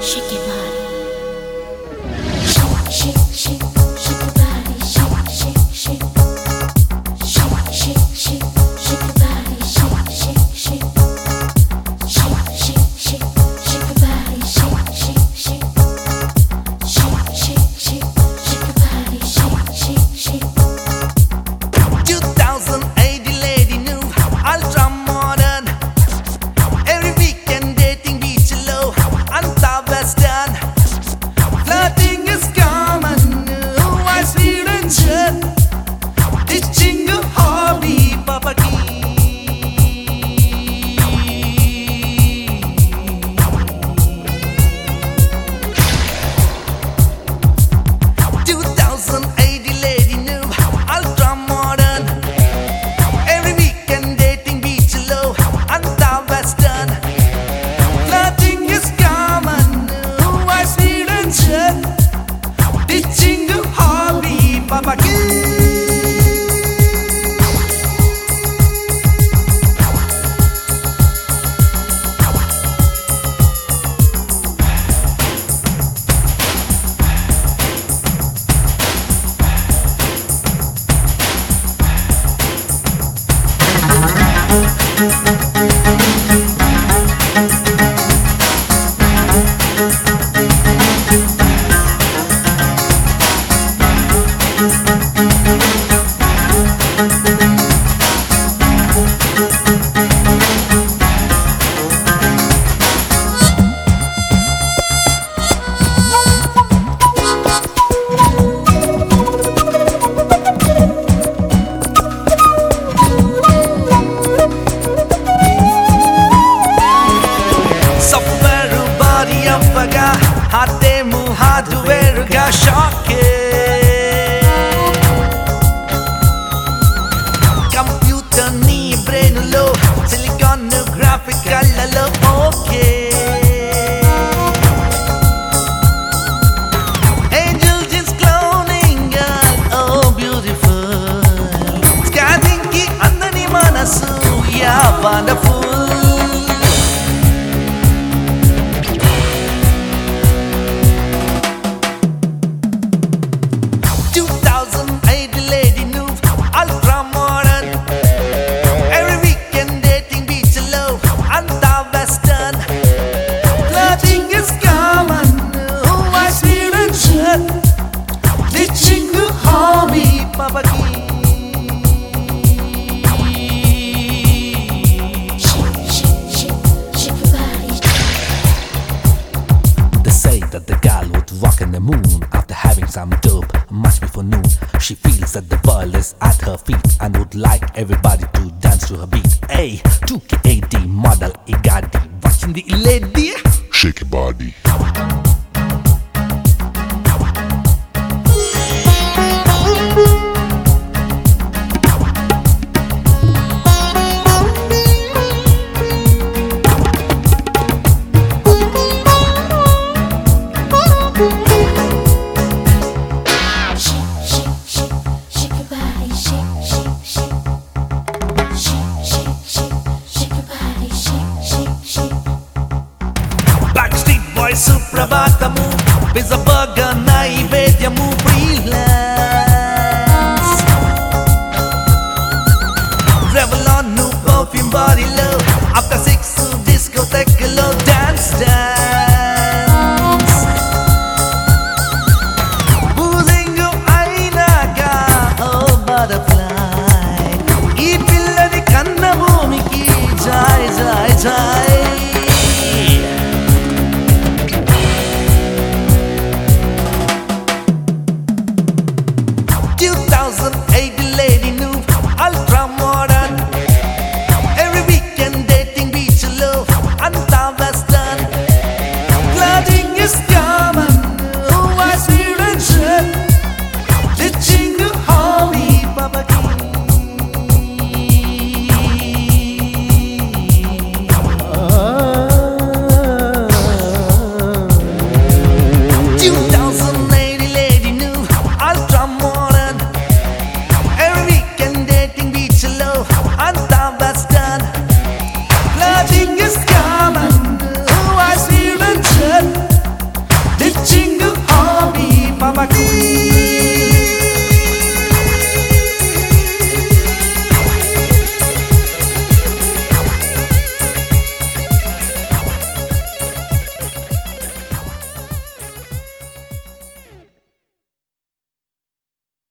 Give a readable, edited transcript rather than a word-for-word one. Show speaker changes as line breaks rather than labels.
shake your body. Shake, shake, shake, shake your body. Shake, shake, shake. Shake, shake, shake, shake your body. Shake, shake, shake. Shake, shake, shake, shake your body. Shake, shake, shake. Shake, shake, shake, shake your body. Shake, shake, shake.
2008 lady new, ultra modern. Every weekend dating beach low, anta western. Flirting is common, why speed and jet? Ditching a hobby, papaki. Ditching a hobby, Papa Hate mu hardware ga shock computer ni brain lo silicon graphical lo okay angel jeans cloning girl oh beautiful scanning ki andani manasu yeah wonderful 2008 lady new, ultra modern. Every weekend dating beach low, anta western. Flirting is common, why speed and jet? Ditching a hobby, papaki.
Shake, shake, shake, shake your body.
They say that the girl would walk in the moon after having some dope much before noon. She feels that the world is at her feet and would like everybody to dance to her beat. Hey, 2K80 model Igadi, watching the lady
shake your body.
Suprabhatamu, Bizabaga Naivedyamu.